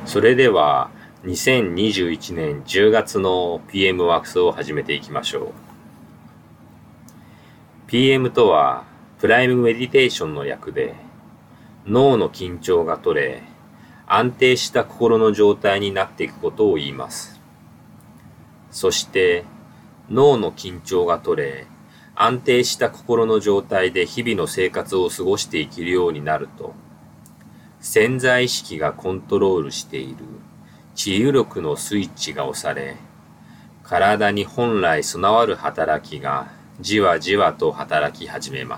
それでは2021年10月の PM ワークスを始めていきましょう。PM とはプライムメディテーションの略で、脳の緊張が取れ、安定した心の状態になっていくことを言います。そして脳の緊張が取れ、安定した心の状態で日々の生活を過ごしていけるようになると、潜在意識がコントロールしている治癒力のスイッチが押され、体に本来備わる働きがじわじわと働き始めます。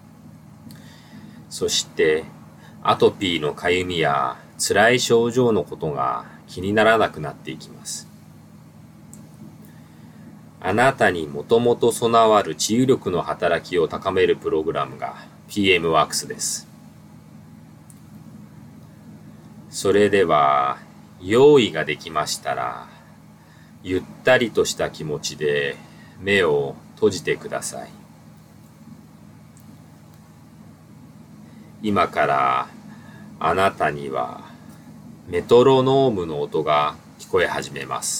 そしてアトピーのかゆみや辛い症状のことが気にならなくなっていきます。あなたにもともと備わる治癒力の働きを高めるプログラムが PM ワークスです。それでは用意ができましたら、ゆったりとした気持ちで目を閉じてください。今からあなたにはメトロノームの音が聞こえ始めます。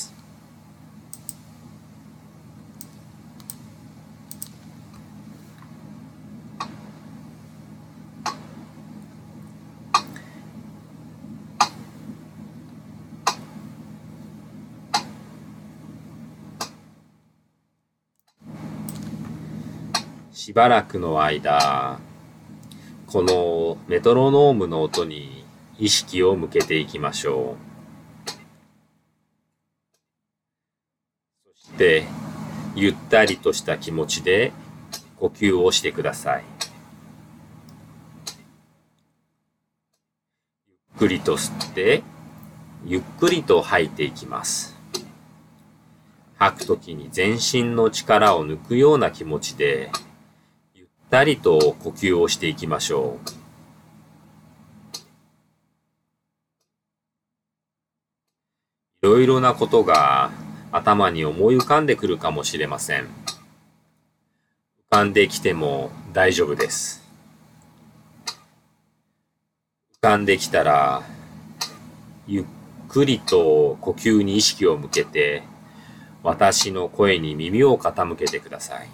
しばらくの間、このメトロノームの音に意識を向けていきましょう。そして、ゆったりとした気持ちで呼吸をしてください。ゆっくりと吸って、ゆっくりと吐いていきます。吐くときに全身の力を抜くような気持ちで、ゆったりと呼吸をしていきましょう。いろいろなことが頭に思い浮かんでくるかもしれません。浮かんできても大丈夫です。浮かんできたら、ゆっくりと呼吸に意識を向けて、私の声に耳を傾けてください。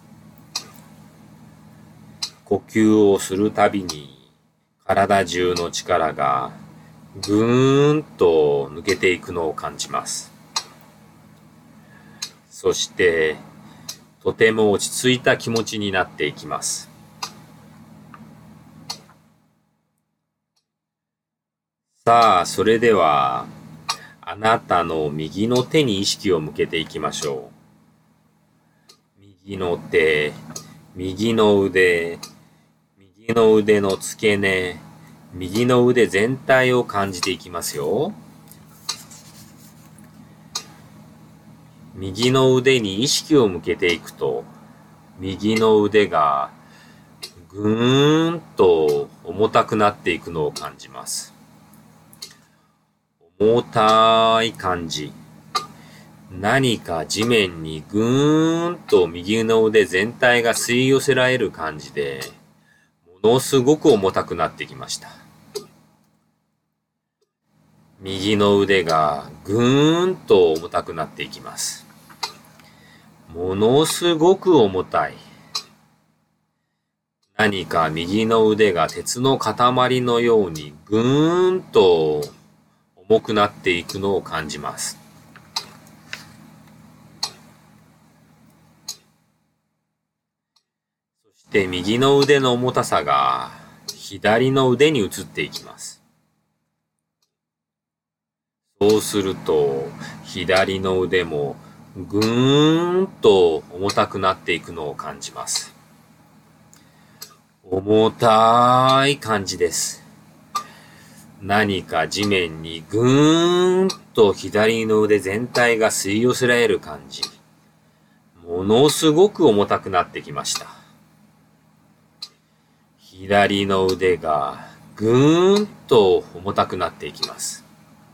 呼吸をするたびに体中の力がぐーんと抜けていくのを感じます。そしてとても落ち着いた気持ちになっていきます。さあ、それではあなたの右の手に意識を向けていきましょう。右の手、右の腕、右の腕の付け根、右の腕全体を感じていきますよ。右の腕に意識を向けていくと、右の腕がぐーんと重たくなっていくのを感じます。重たい感じ。何か地面にぐーんと右の腕全体が吸い寄せられる感じで、ものすごく重たくなってきました。右の腕がぐーんと重たくなっていきます。ものすごく重たい。何か右の腕が鉄の塊のようにぐーんと重くなっていくのを感じます。そして右の腕の重たさが左の腕に移っていきます。そうすると左の腕もぐーんと重たくなっていくのを感じます。重たい感じです。何か地面にぐーんと左の腕全体が吸い寄せられる感じ。ものすごく重たくなってきました。左の腕がぐーんと重たくなっていきます。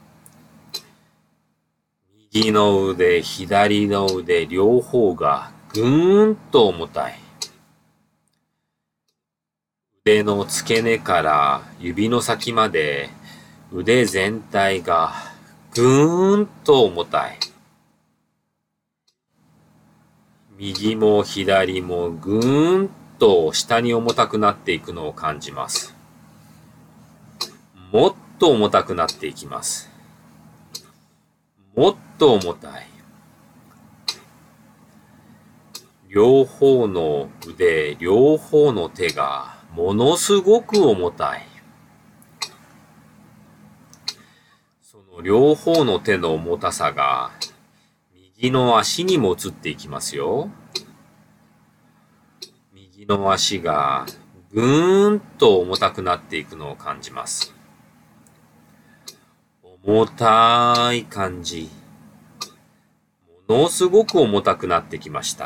右の腕、左の腕、両方がぐーんと重たい。腕の付け根から指の先まで腕全体がぐーんと重たい。右も左もぐーんと下に重たくなっていくのを感じます。もっと重たくなっていきます。もっと重たい。両方の腕、両方の手がものすごく重たい。その両方の手の重たさが右の足にも移っていきますよ。右の足がぐーんと重たくなっていくのを感じます。重たい感じ。ものすごく重たくなってきました。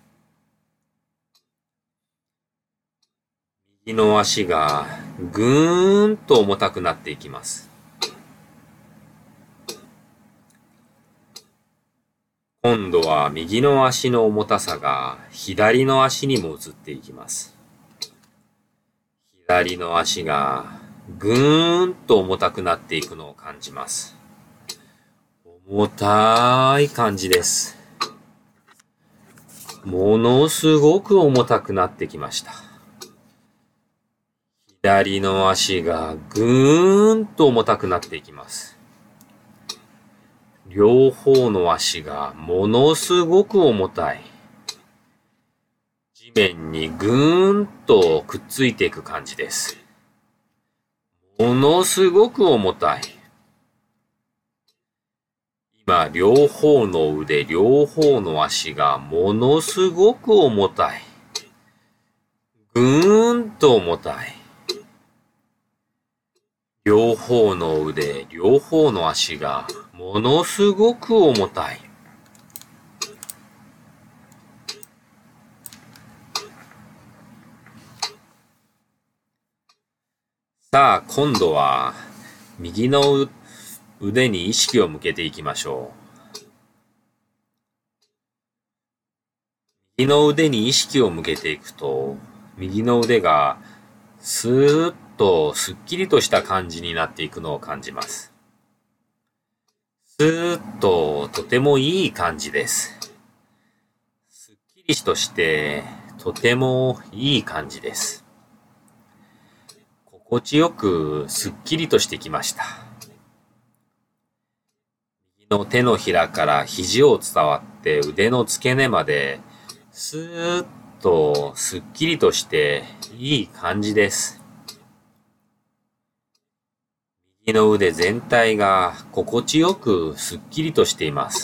右の足がぐーんと重たくなっていきます。今度は右の足の重たさが左の足にも移っていきます。左の足がぐーんと重たくなっていくのを感じます。重たい感じです。ものすごく重たくなってきました。左の足がぐーんと重たくなっていきます。両方の足がものすごく重たい。地面にぐーんとくっついていく感じです。ものすごく重たい。今、両方の腕、両方の足がものすごく重たい。ぐーんと重たい。両方の腕、両方の足がものすごく重たい。さあ、今度は右の腕に意識を向けていきましょう。右の腕に意識を向けていくと、右の腕がスーッとすっきりとした感じになっていくのを感じます。スーッととてもいい感じです。すっきりとしてとてもいい感じです。心地よくすっきりとしてきました。右の手のひらから肘を伝わって腕の付け根までスーッとすっきりとしていい感じです。右の腕全体が心地よくすっきりとしています。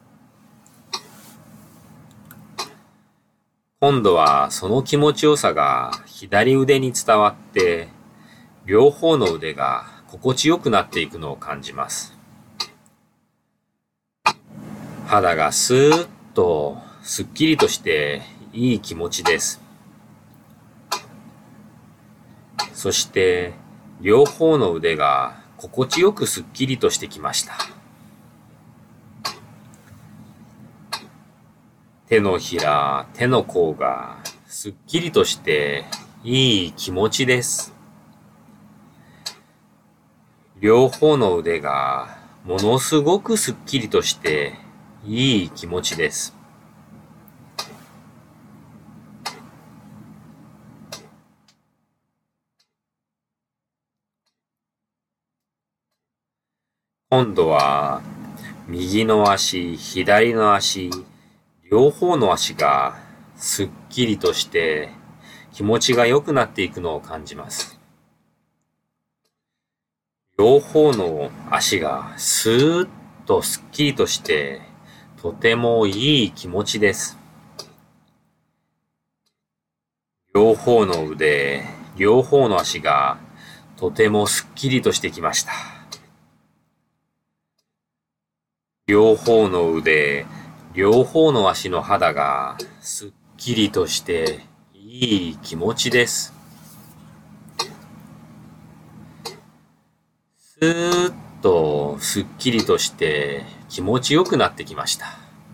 今度はその気持ちよさが左腕に伝わって両方の腕が心地よくなっていくのを感じます。肌がスーッとすっきりとしていい気持ちです。そして両方の腕が心地よくすっきりとしてきました。手のひら、手の甲がすっきりとしていい気持ちです。両方の腕がものすごくすっきりとしていい気持ちです。今度は右の足、左の足、両方の足がすっきりとして気持ちが良くなっていくのを感じます。両方の足がスーッとすっきりとしてとてもいい気持ちです。両方の腕、両方の足がとてもすっきりとしてきました。両方の腕、両方の足の肌がすっきりとしていい気持ちです。スーッとすっきりとして気持ちよくなってきました。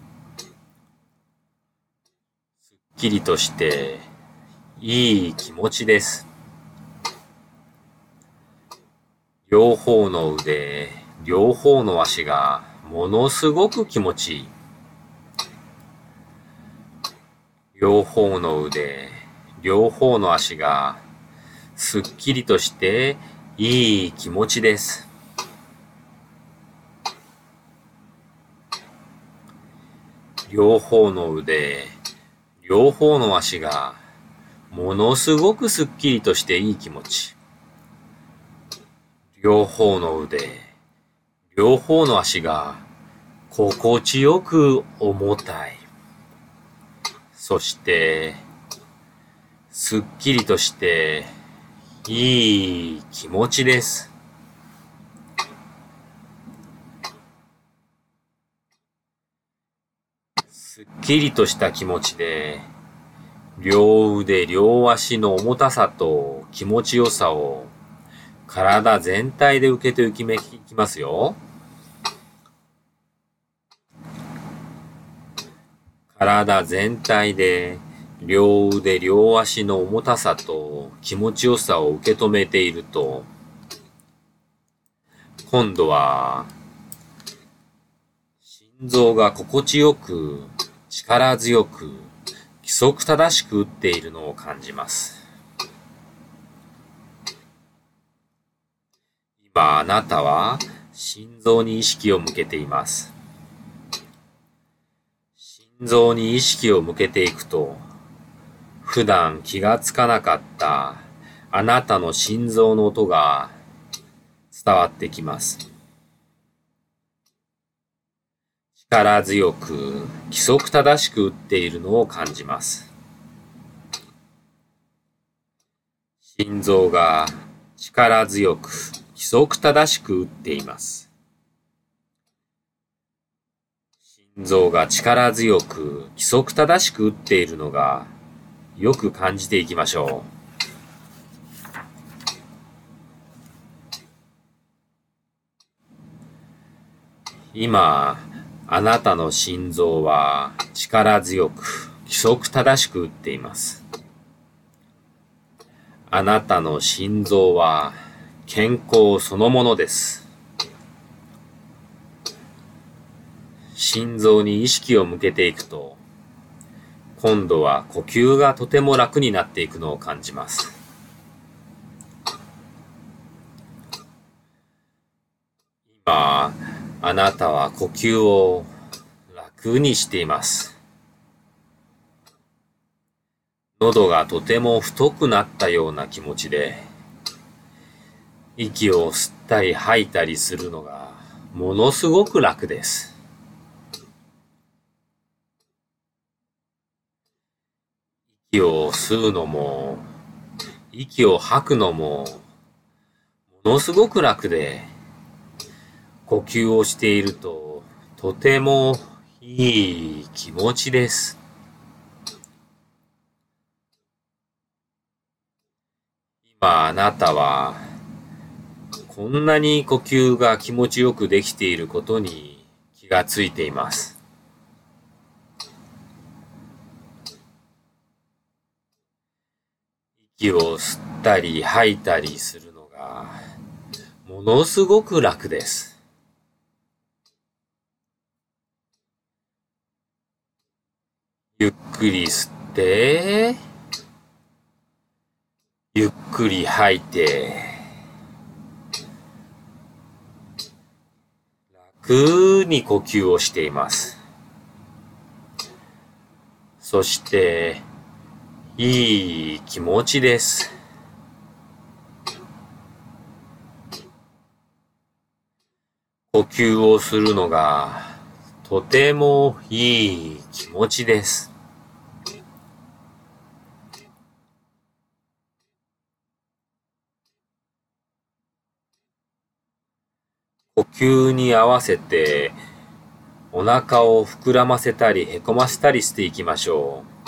すっきりとしていい気持ちです。 両方の腕、両方の足がものすごく気持ちいい。両方の腕、両方の足がすっきりとしていい気持ちです。両方の腕、両方の足がものすごくすっきりとしていい気持ち。両方の腕、両方の足が心地よく重たい。そして、すっきりとしていい気持ちです。すっきりとした気持ちで、両腕両足の重たさと気持ちよさを体全体で受けていきますよ。体全体で両腕両足の重たさと気持ちよさを受け止めていると、今度は心臓が心地よく力強く規則正しく打っているのを感じます。今あなたは心臓に意識を向けています。心臓に意識を向けていくと、普段気がつかなかったあなたの心臓の音が伝わってきます。力強く規則正しく打っているのを感じます。心臓が力強く規則正しく打っています。心臓が力強く規則正しく打っているのがよく感じていきましょう。今、あなたの心臓は力強く規則正しく打っています。あなたの心臓は健康そのものです。心臓に意識を向けていくと、今度は呼吸がとても楽になっていくのを感じます。今、あなたは呼吸を楽にしています。喉がとても太くなったような気持ちで、息を吸ったり吐いたりするのがものすごく楽です。息を吸うのも、息を吐くのも、ものすごく楽で、呼吸をしていると、とてもいい気持ちです。今あなたは、こんなに呼吸が気持ちよくできていることに気がついています。息を吸ったり吐いたりするのがものすごく楽です。ゆっくり吸って、ゆっくり吐いて、楽に呼吸をしています。そして、いい気持ちです。呼吸をするのがとてもいい気持ちです。呼吸に合わせてお腹を膨らませたりへこませたりしていきましょう。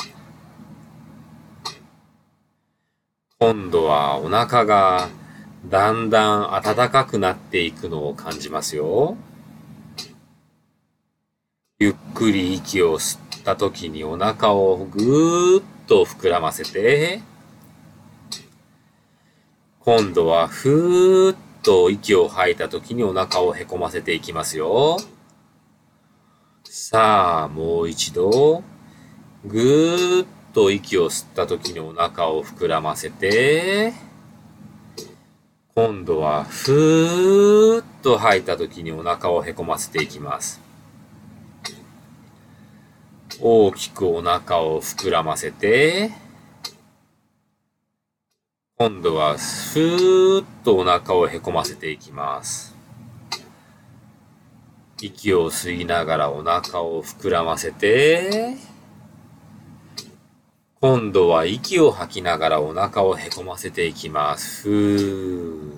今度はお腹がだんだん暖かくなっていくのを感じますよ。ゆっくり息を吸った時にお腹をぐーっと膨らませて、今度はふーっと息を吐いた時にお腹をへこませていきますよ。さあ、もう一度。ぐーっと息を吸った時にお腹を膨らませて、今度はふーっと吐いた時にお腹をへこませていきます。大きくお腹を膨らませて、今度はふーっとお腹をへこませていきます。息を吸いながらお腹を膨らませて、今度は息を吐きながらお腹をへこませていきます。ふー。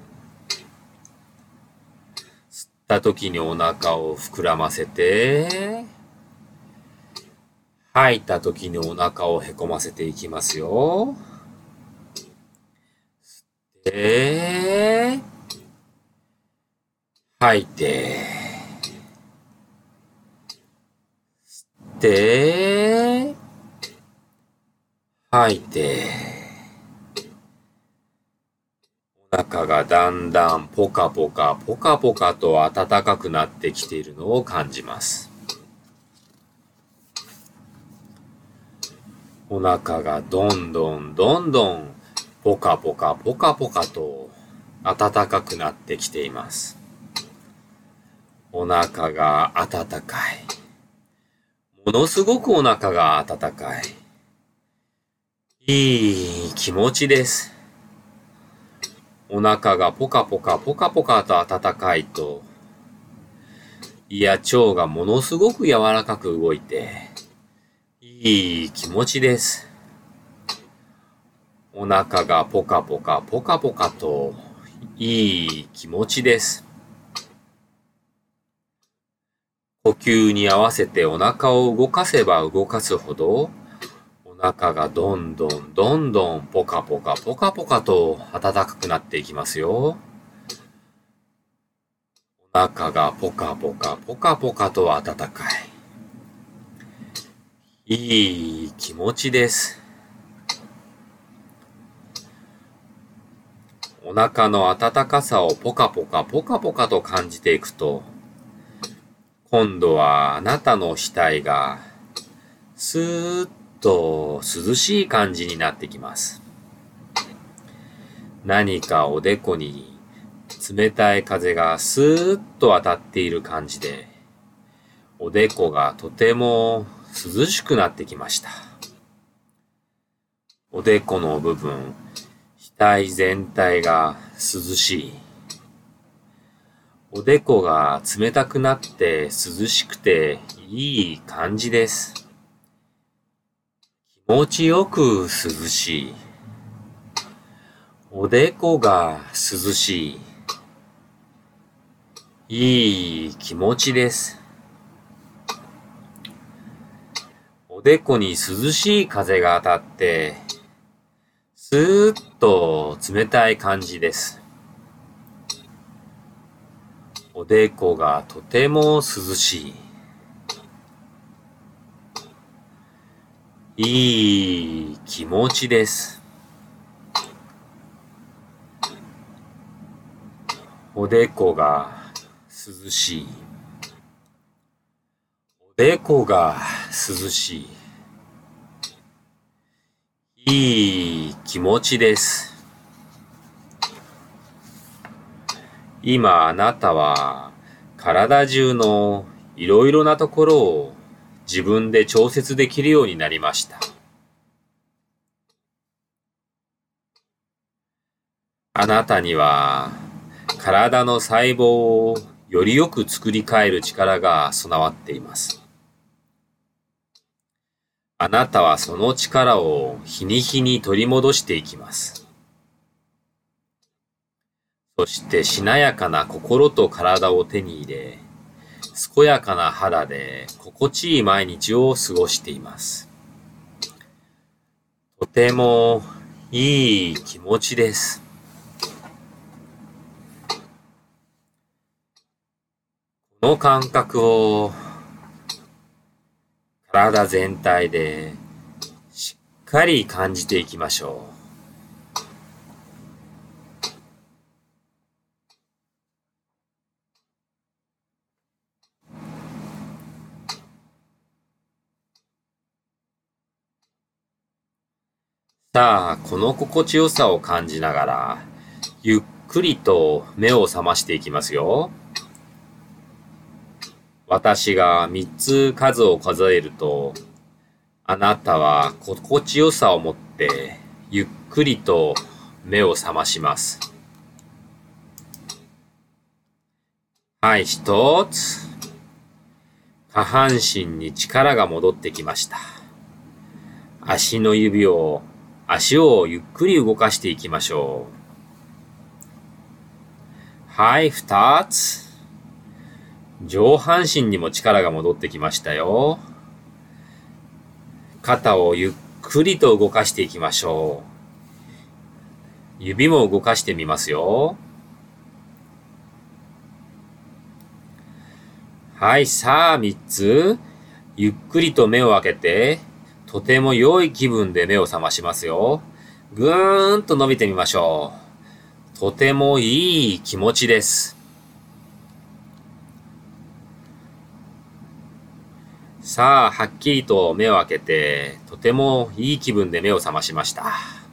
吸った時にお腹を膨らませて、吐いた時にお腹をへこませていきますよ。吸って、吐いて、吸って、吐いて、お腹がだんだんポカポカポカポカと暖かくなってきているのを感じます。お腹がどんどんどんどんポカポカポカポカと暖かくなってきています。お腹が暖かい。ものすごくお腹が暖かい。いい気持ちです。お腹がポカポカポカポカと暖かいと、胃や腸がものすごく柔らかく動いて、いい気持ちです。お腹がポカポカポカポカと、いい気持ちです。呼吸に合わせてお腹を動かせば動かすほど、お腹がどんどんどんどんポカポカポカポカと暖かくなっていきますよ。お腹がポカポカポカポカと暖かい。いい気持ちです。お腹の温かさをポカポカポカポカと感じていくと、今度はあなたの額がスーッと涼しい感じになってきます。何かおでこに冷たい風がスーッと当たっている感じで、おでこがとても涼しくなってきました。おでこの部分、額全体が涼しい。おでこが冷たくなって涼しくていい感じです。気持ちよく涼しい。おでこが涼しい。いい気持ちです。おでこに涼しい風が当たって、スーッと冷たい感じです。おでこがとても涼しい。いい気持ちです。おでこが涼しい。おでこが涼しい。いい気持ちです。今あなたは体中のいろいろなところを自分で調節できるようになりました。あなたには体の細胞をよりよく作り変える力が備わっています。あなたはその力を日に日に取り戻していきます。そしてしなやかな心と体を手に入れ、健やかな肌で心地いい毎日を過ごしています。とてもいい気持ちです。この感覚を体全体でしっかり感じていきましょう。 さあ、この心地よさを感じながら、ゆっくりと目を覚ましていきますよ。私が3つ数を数えると、あなたは心地よさを持ってゆっくりと目を覚まします。はい、1つ。下半身に力が戻ってきました。足をゆっくり動かしていきましょう。はい、2つ。上半身にも力が戻ってきましたよ。肩をゆっくりと動かしていきましょう。指も動かしてみますよ。はい、さあ3つ。ゆっくりと目を開けて、とても良い気分で目を覚ましますよ。ぐーんと伸びてみましょう。とてもいい気持ちです。さあ、はっきりと目を開けて、とてもいい気分で目を覚ましました。